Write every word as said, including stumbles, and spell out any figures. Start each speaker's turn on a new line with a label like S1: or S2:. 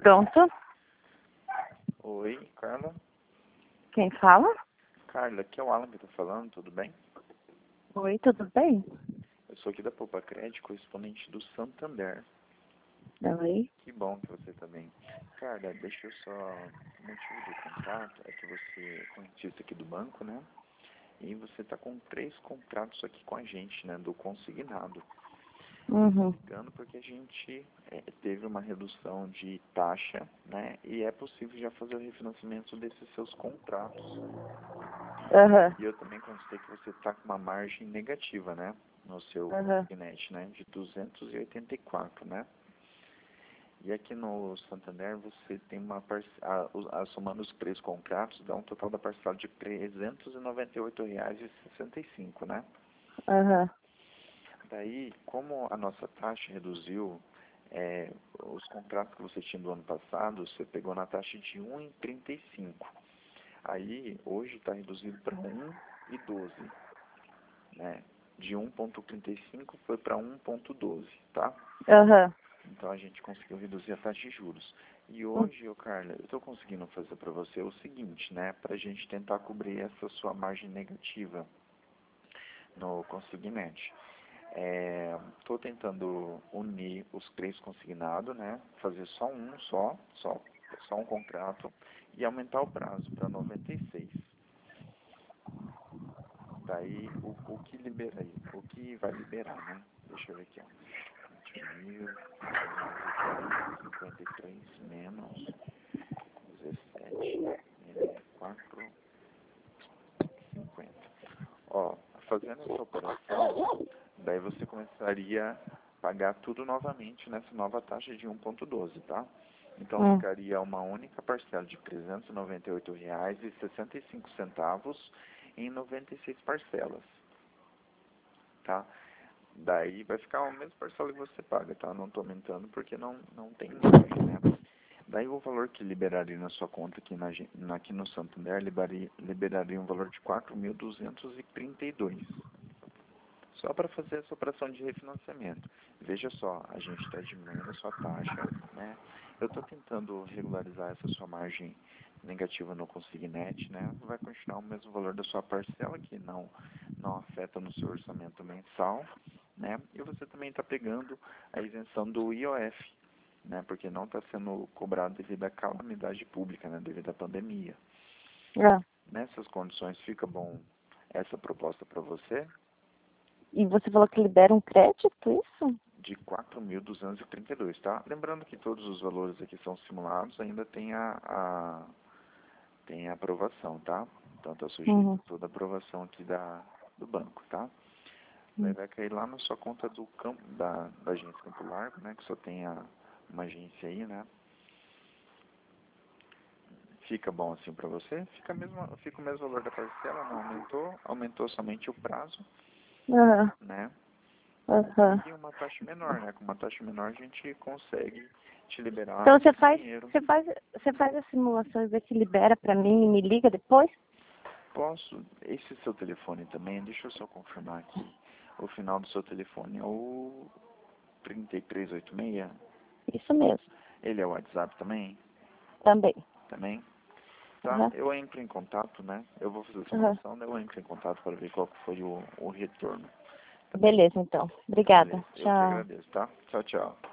S1: Pronto.
S2: Oi, Carla.
S1: Quem fala?
S2: Carla, aqui é o Alan que tá falando, tudo bem?
S1: Oi, tudo bem?
S2: Eu sou aqui da Poupa Crédito, correspondente do Santander.
S1: Oi.
S2: Que bom que você tá bem. Carla, deixa eu só... O motivo do contrato é que você é correntista aqui do banco, né? E você tá com três contratos aqui com a gente, né? Do consignado.
S1: Uhum.
S2: Ligando porque a gente é, teve uma redução de taxa, né? E é possível já fazer o refinanciamento desses seus contratos.
S1: Aham.
S2: E eu também constatei que você está com uma margem negativa, né? No seu
S1: Aham.
S2: consignete, né? De duzentos e oitenta e quatro, né? E aqui no Santander você tem uma parcela, somando os três contratos, dá um total da parcela de trezentos e noventa e oito reais e sessenta e cinco, né?
S1: Aham.
S2: Daí, como a nossa taxa reduziu, é, os contratos que você tinha do ano passado, você pegou na taxa de um vírgula trinta e cinco. Aí, hoje está reduzido para um vírgula doze, né? De um vírgula trinta e cinco foi para um vírgula doze, tá?
S1: Aham.
S2: Então a gente conseguiu reduzir a taxa de juros. E hoje, ô Carla, eu estou conseguindo fazer para você o seguinte, né? Para a gente tentar cobrir essa sua margem negativa no consignante. Estou tentando unir os três consignados, né? Fazer só um, só, só, só um contrato e aumentar o prazo para noventa e seis. Daí, o, o que libera aí? O que vai liberar, né? Deixa eu ver aqui, ó. vinte mil, cinquenta e três menos dezessete, menos quatro, cinquenta. Ó, fazendo essa operação, daí você começaria a pagar tudo novamente nessa nova taxa de um vírgula doze, tá? Então
S1: Hum.
S2: ficaria uma única parcela de trezentos e noventa e oito reais e sessenta e cinco centavos em noventa e seis parcelas, tá? Daí vai ficar a mesma parcela que você paga, tá? Não estou aumentando porque não, não tem margem, né? Daí o valor que liberaria na sua conta aqui, na, na- aqui no Santander liberaria, liberaria um valor de quatro mil duzentos e trinta e dois. Só para fazer essa operação de refinanciamento. Veja só, a gente está diminuindo a sua taxa, né? Eu estou tentando regularizar essa sua margem negativa no consignete, né? Vai continuar o mesmo valor da sua parcela, que não, não afeta no seu orçamento mensal, né? E você também está pegando a isenção do I O F, né? Porque não está sendo cobrado devido à calamidade pública, né? Devido à pandemia.
S1: Ah.
S2: Nessas condições, fica bom essa proposta para você?
S1: E você falou que libera um crédito, isso?
S2: De quatro mil duzentos e trinta e dois, tá? Lembrando que todos os valores aqui são simulados, ainda tem a, a, tem a aprovação, tá? Então está sujeito
S1: Uhum.
S2: a toda a aprovação aqui da, do banco, tá? Daí
S1: Uhum.
S2: vai cair lá na sua conta do campo, da, da agência Campo Largo, né? Que só tem a, uma agência aí, né? Fica bom assim para você? Fica, mesmo, fica o mesmo valor da parcela, não aumentou, aumentou somente o prazo,
S1: Aham.
S2: né?
S1: Aham.
S2: E uma taxa menor, né? Com uma taxa menor a gente consegue te liberar
S1: Então você
S2: esse
S1: faz,
S2: dinheiro.
S1: você faz, você faz as simulações, vê que libera pra mim e me liga depois?
S2: Posso? Esse seu telefone também, deixa eu só confirmar aqui. O final do seu telefone é o trinta e três oitenta e seis?
S1: Isso mesmo.
S2: Ele é o WhatsApp também?
S1: Também.
S2: Também? Tá,
S1: Aham.
S2: eu entro em contato, né? Eu vou fazer a
S1: Aham.
S2: simulação, daí eu entro em contato para ver qual que foi o, o retorno. Tá bem?
S1: Beleza, então. Obrigada.
S2: Beleza, eu que
S1: Tchau.
S2: agradeço, tá? Tchau, tchau.